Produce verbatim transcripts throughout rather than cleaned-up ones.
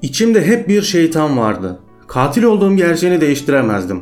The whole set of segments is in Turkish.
İçimde hep bir şeytan vardı. Katil olduğum gerçeğini değiştiremezdim.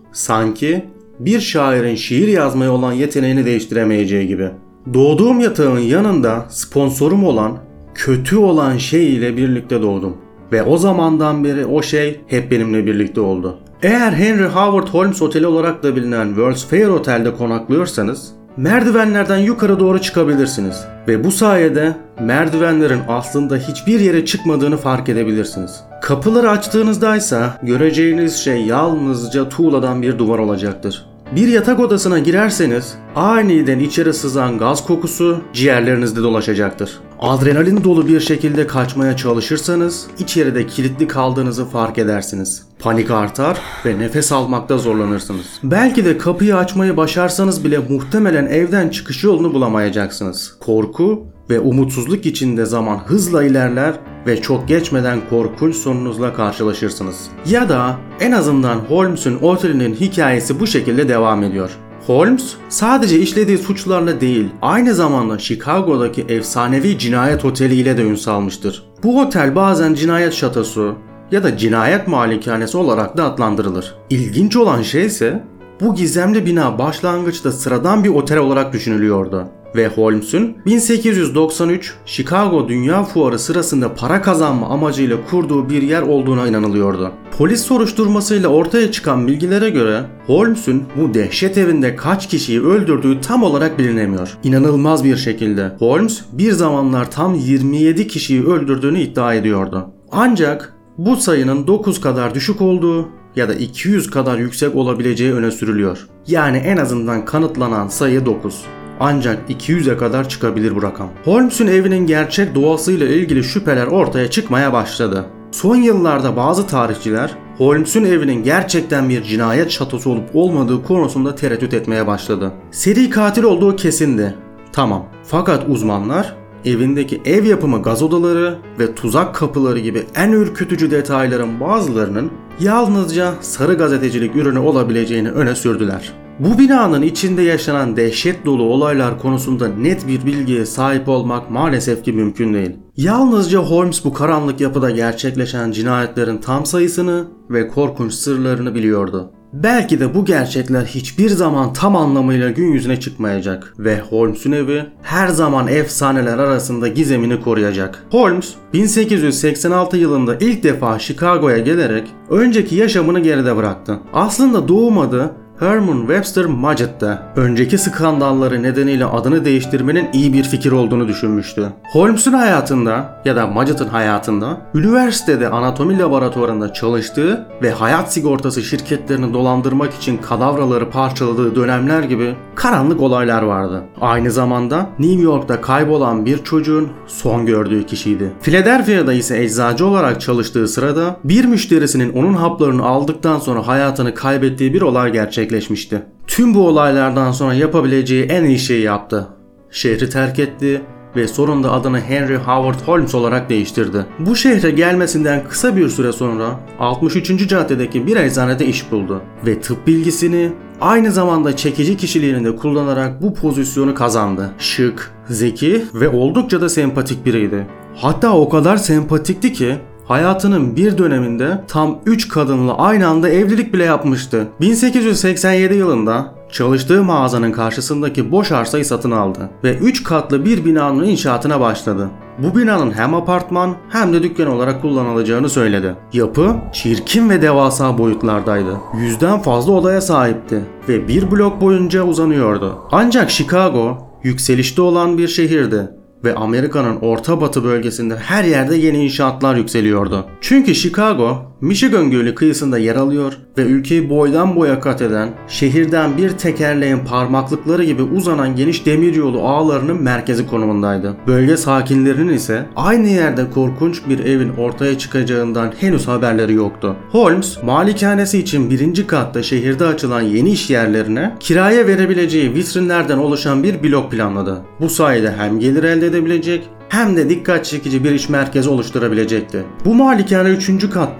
Sanki bir şairin şiir yazmaya olan yeteneğini değiştiremeyeceği gibi. Doğduğum yatağın yanında sponsorum olan, kötü olan şey ile birlikte doğdum. Ve o zamandan beri o şey hep benimle birlikte oldu. Eğer Henry Howard Holmes Oteli olarak da bilinen World's Fair Otel'de konaklıyorsanız, merdivenlerden yukarı doğru çıkabilirsiniz. Ve bu sayede merdivenlerin aslında hiçbir yere çıkmadığını fark edebilirsiniz. Kapıları açtığınızda ise göreceğiniz şey yalnızca tuğladan bir duvar olacaktır. Bir yatak odasına girerseniz aniden içeri sızan gaz kokusu ciğerlerinizde dolaşacaktır. Adrenalin dolu bir şekilde kaçmaya çalışırsanız içeride kilitli kaldığınızı fark edersiniz. Panik artar ve nefes almakta zorlanırsınız. Belki de kapıyı açmayı başarsanız bile muhtemelen evden çıkış yolunu bulamayacaksınız. Korku ve umutsuzluk içinde zaman hızla ilerler ve çok geçmeden korkunç sonunuzla karşılaşırsınız. Ya da en azından Holmes'un otelinin hikayesi bu şekilde devam ediyor. Holmes sadece işlediği suçlarla değil, aynı zamanda Chicago'daki efsanevi cinayet oteliyle de ün salmıştır. Bu otel bazen cinayet şatosu ya da cinayet malikanesi olarak da adlandırılır. İlginç olan şey ise bu gizemli bina başlangıçta sıradan bir otel olarak düşünülüyordu. Ve Holmes'un bin sekiz yüz doksan üç Chicago Dünya Fuarı sırasında para kazanma amacıyla kurduğu bir yer olduğuna inanılıyordu. Polis soruşturmasıyla ortaya çıkan bilgilere göre Holmes'un bu dehşet evinde kaç kişiyi öldürdüğü tam olarak bilinemiyor. İnanılmaz bir şekilde Holmes bir zamanlar tam yirmi yedi kişiyi öldürdüğünü iddia ediyordu. Ancak bu sayının dokuz kadar düşük olduğu ya da iki yüz kadar yüksek olabileceği öne sürülüyor. Yani en azından kanıtlanan sayı dokuz. Ancak iki yüze kadar çıkabilir bu rakam. Holmes'un evinin gerçek doğasıyla ilgili şüpheler ortaya çıkmaya başladı. Son yıllarda bazı tarihçiler Holmes'un evinin gerçekten bir cinayet şatosu olup olmadığı konusunda tereddüt etmeye başladı. Seri katil olduğu kesindi. Tamam. Fakat uzmanlar evindeki ev yapımı gaz odaları ve tuzak kapıları gibi en ürkütücü detayların bazılarının yalnızca sarı gazetecilik ürünü olabileceğini öne sürdüler. Bu binanın içinde yaşanan dehşet dolu olaylar konusunda net bir bilgiye sahip olmak maalesef ki mümkün değil. Yalnızca Holmes bu karanlık yapıda gerçekleşen cinayetlerin tam sayısını ve korkunç sırlarını biliyordu. Belki de bu gerçekler hiçbir zaman tam anlamıyla gün yüzüne çıkmayacak ve Holmes'un evi her zaman efsaneler arasında gizemini koruyacak. Holmes bin sekiz yüz seksen altı yılında ilk defa Chicago'ya gelerek önceki yaşamını geride bıraktı. Aslında doğum adı Herman Webster Mudgett'te önceki skandalları nedeniyle adını değiştirmenin iyi bir fikir olduğunu düşünmüştü. Holmes'un hayatında ya da Mudgett'ın hayatında üniversitede anatomi laboratuvarında çalıştığı ve hayat sigortası şirketlerini dolandırmak için kadavraları parçaladığı dönemler gibi karanlık olaylar vardı. Aynı zamanda New York'ta kaybolan bir çocuğun son gördüğü kişiydi. Philadelphia'da ise eczacı olarak çalıştığı sırada bir müşterisinin onun haplarını aldıktan sonra hayatını kaybettiği bir olay gerçekleşti. Tüm bu olaylardan sonra yapabileceği en iyi şeyi yaptı. Şehri terk etti ve sonunda adını Henry Howard Holmes olarak değiştirdi. Bu şehre gelmesinden kısa bir süre sonra altmış üçüncü caddedeki bir eczanede iş buldu ve tıp bilgisini aynı zamanda çekici kişiliğini de kullanarak bu pozisyonu kazandı. Şık, zeki ve oldukça da sempatik biriydi. Hatta o kadar sempatikti ki hayatının bir döneminde tam üç kadınla aynı anda evlilik bile yapmıştı. bin sekiz yüz seksen yedi yılında çalıştığı mağazanın karşısındaki boş arsayı satın aldı ve üç katlı bir binanın inşaatına başladı. Bu binanın hem apartman hem de dükkan olarak kullanılacağını söyledi. Yapı çirkin ve devasa boyutlardaydı. Yüzden fazla odaya sahipti ve bir blok boyunca uzanıyordu. Ancak Chicago yükselişte olan bir şehirdi ve Amerika'nın orta batı bölgesinde her yerde yeni inşaatlar yükseliyordu. Çünkü Chicago, Michigan Gölü kıyısında yer alıyor ve ülkeyi boydan boya kat eden, şehirden bir tekerleğin parmaklıkları gibi uzanan geniş demiryolu ağlarının merkezi konumundaydı. Bölge sakinlerinin ise aynı yerde korkunç bir evin ortaya çıkacağından henüz haberleri yoktu. Holmes, malikanesi için birinci katta şehirde açılan yeni iş yerlerine kiraya verebileceği vitrinlerden oluşan bir blok planladı. Bu sayede hem gelir elde edebilecek hem de dikkat çekici bir iş merkezi oluşturabilecekti. Bu malikane üçüncü katta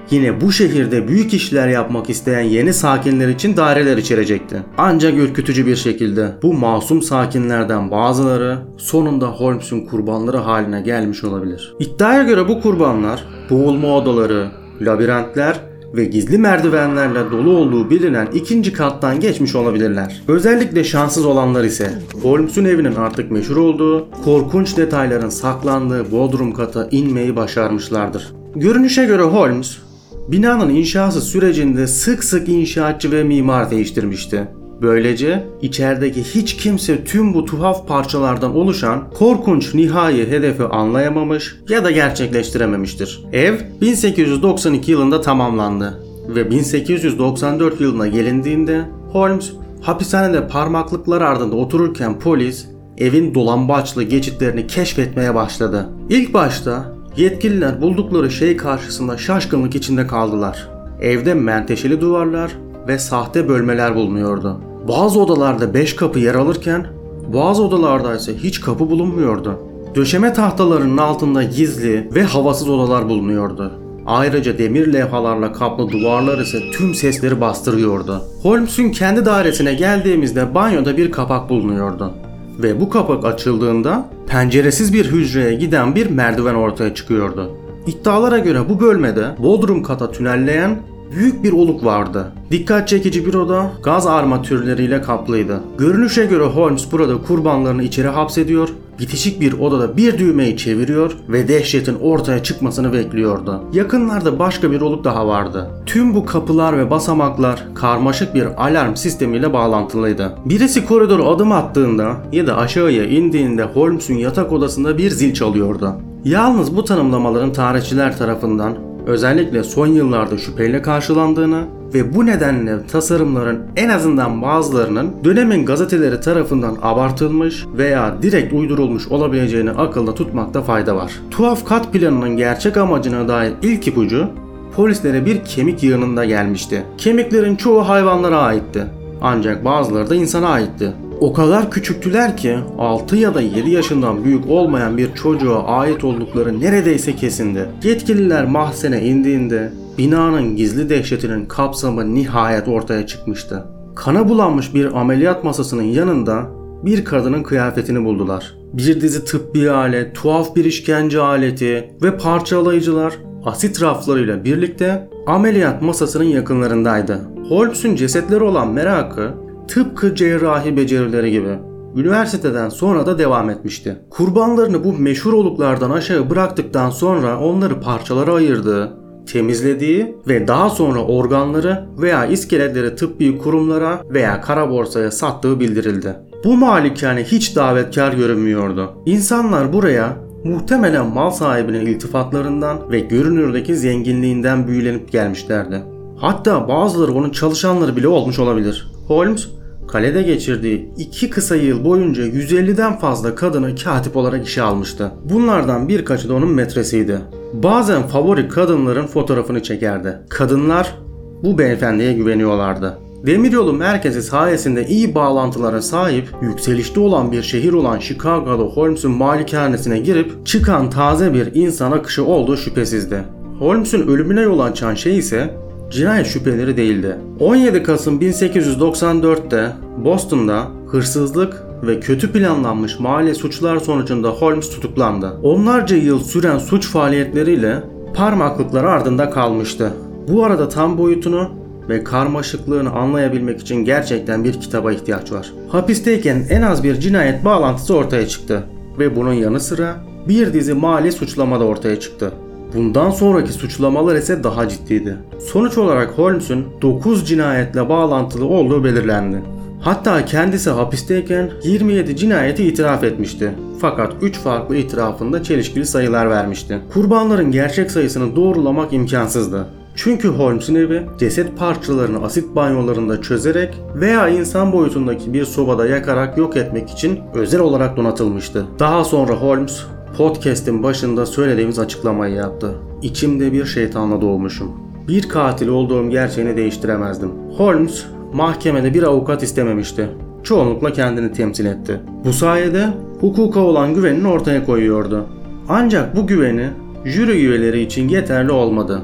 yine bu şehirde büyük işler yapmak isteyen yeni sakinler için daireler içerecekti. Ancak ürkütücü bir şekilde bu masum sakinlerden bazıları sonunda Holmes'un kurbanları haline gelmiş olabilir. İddiaya göre bu kurbanlar boğulma odaları, labirentler ve gizli merdivenlerle dolu olduğu bilinen ikinci kattan geçmiş olabilirler. Özellikle şanssız olanlar ise Holmes'un evinin artık meşhur olduğu, korkunç detayların saklandığı bodrum kata inmeyi başarmışlardır. Görünüşe göre Holmes, binanın inşası sürecinde sık sık inşaatçı ve mimar değiştirmişti. Böylece içerideki hiç kimse tüm bu tuhaf parçalardan oluşan korkunç nihai hedefi anlayamamış ya da gerçekleştirememiştir. Ev bin sekiz yüz doksan iki yılında tamamlandı ve bin sekiz yüz doksan dört yılına gelindiğinde Holmes hapishanede parmaklıklar ardında otururken polis evin dolambaçlı geçitlerini keşfetmeye başladı. İlk başta yetkililer buldukları şey karşısında şaşkınlık içinde kaldılar. Evde menteşeli duvarlar ve sahte bölmeler bulunuyordu. Bazı odalarda beş kapı yer alırken bazı odalarda ise hiç kapı bulunmuyordu. Döşeme tahtalarının altında gizli ve havasız odalar bulunuyordu. Ayrıca demir levhalarla kaplı duvarlar ise tüm sesleri bastırıyordu. Holmes'un kendi dairesine geldiğimizde banyoda bir kapak bulunuyordu. Ve bu kapak açıldığında penceresiz bir hücreye giden bir merdiven ortaya çıkıyordu. İddialara göre bu bölmede bodrum kata tünelleyen büyük bir oluk vardı. Dikkat çekici bir oda gaz armatürleriyle kaplıydı. Görünüşe göre Holmes burada kurbanlarını içeri hapsediyor, bitişik bir odada bir düğmeyi çeviriyor ve dehşetin ortaya çıkmasını bekliyordu. Yakınlarda başka bir oluk daha vardı. Tüm bu kapılar ve basamaklar karmaşık bir alarm sistemiyle bağlantılıydı. Birisi koridora adım attığında ya da aşağıya indiğinde Holmes'un yatak odasında bir zil çalıyordu. Yalnız bu tanımlamaların tarihçiler tarafından özellikle son yıllarda şüpheyle karşılandığını ve bu nedenle tasarımların en azından bazılarının dönemin gazeteleri tarafından abartılmış veya direkt uydurulmuş olabileceğini akılda tutmakta fayda var. Tuhaf kat planının gerçek amacına dair ilk ipucu polislere bir kemik yığınında gelmişti. Kemiklerin çoğu hayvanlara aitti. Ancak bazıları da insana aitti. O kadar küçüktüler ki altı ya da yedi yaşından büyük olmayan bir çocuğa ait oldukları neredeyse kesindi. Yetkililer mahzene indiğinde binanın gizli dehşetinin kapsamı nihayet ortaya çıkmıştı. Kana bulanmış bir ameliyat masasının yanında bir kadının kıyafetini buldular. Bir dizi tıbbi alet, tuhaf bir işkence aleti ve parçalayıcılar asit raflarıyla birlikte ameliyat masasının yakınlarındaydı. Holmes'un cesetleri olan merakı tıpkı cerrahi becerileri gibi üniversiteden sonra da devam etmişti. Kurbanlarını bu meşhur oluklardan aşağı bıraktıktan sonra onları parçalara ayırdığı, temizlediği ve daha sonra organları veya iskeletleri tıbbi kurumlara veya kara borsaya sattığı bildirildi. Bu malikane hiç davetkar görünmüyordu. İnsanlar buraya muhtemelen mal sahibinin iltifatlarından ve görünürdeki zenginliğinden büyülenip gelmişlerdi. Hatta bazıları onun çalışanları bile olmuş olabilir. Holmes, kalede geçirdiği iki kısa yıl boyunca yüz elliden fazla kadını katip olarak işe almıştı. Bunlardan birkaçı da onun metresiydi. Bazen favori kadınların fotoğrafını çekerdi. Kadınlar bu beyefendiye güveniyorlardı. Demiryolu merkezi sayesinde iyi bağlantılara sahip, yükselişte olan bir şehir olan Chicago'da Holmes'un malikanesine girip çıkan taze bir insan akışı olduğu şüphesizdi. Holmes'un ölümüne yol açan şey ise cinayet şüpheleri değildi. on yedi Kasım bin sekiz yüz doksan dört'te Boston'da hırsızlık ve kötü planlanmış mali suçlar sonucunda Holmes tutuklandı. Onlarca yıl süren suç faaliyetleriyle parmaklıklar ardında kalmıştı. Bu arada tam boyutunu ve karmaşıklığını anlayabilmek için gerçekten bir kitaba ihtiyaç var. Hapisteyken en az bir cinayet bağlantısı ortaya çıktı ve bunun yanı sıra bir dizi mali suçlama da ortaya çıktı. Bundan sonraki suçlamalar ise daha ciddiydi. Sonuç olarak Holmes'un dokuz cinayetle bağlantılı olduğu belirlendi. Hatta kendisi hapisteyken yirmi yedi cinayeti itiraf etmişti. Fakat üç farklı itirafında çelişkili sayılar vermişti. Kurbanların gerçek sayısını doğrulamak imkansızdı. Çünkü Holmes'un evi ceset parçalarını asit banyolarında çözerek veya insan boyutundaki bir sobada yakarak yok etmek için özel olarak donatılmıştı. Daha sonra Holmes podcast'in başında söylediğimiz açıklamayı yaptı. İçimde bir şeytanla doğmuşum. Bir katil olduğum gerçeğini değiştiremezdim. Holmes mahkemede bir avukat istememişti. Çoğunlukla kendini temsil etti. Bu sayede hukuka olan güvenini ortaya koyuyordu. Ancak bu güveni jüri üyeleri için yeterli olmadı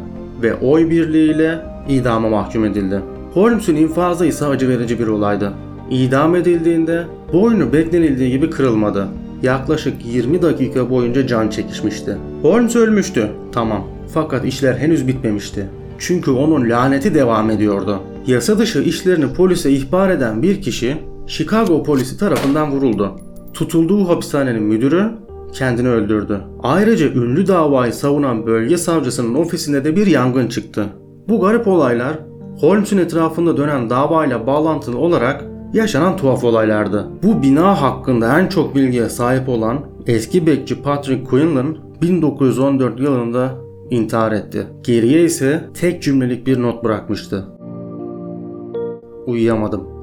ve oy birliğiyle idama mahkum edildi. Holmes'un infazı ise acı verici bir olaydı. İdam edildiğinde boynu beklenildiği gibi kırılmadı. Yaklaşık yirmi dakika boyunca can çekişmişti. Holmes ölmüştü, tamam. Fakat işler henüz bitmemişti. Çünkü onun laneti devam ediyordu. Yasa dışı işlerini polise ihbar eden bir kişi Chicago polisi tarafından vuruldu. Tutulduğu hapishanenin müdürü kendini öldürdü. Ayrıca ünlü davayı savunan bölge savcısının ofisinde de bir yangın çıktı. Bu garip olaylar Holmes'un etrafında dönen davayla bağlantılı olarak yaşanan tuhaf olaylardı. Bu bina hakkında en çok bilgiye sahip olan eski bekçi Patrick Quinlan bin dokuz yüz on dört yılında intihar etti. Geriye ise tek cümlelik bir not bırakmıştı. Uyuyamadım.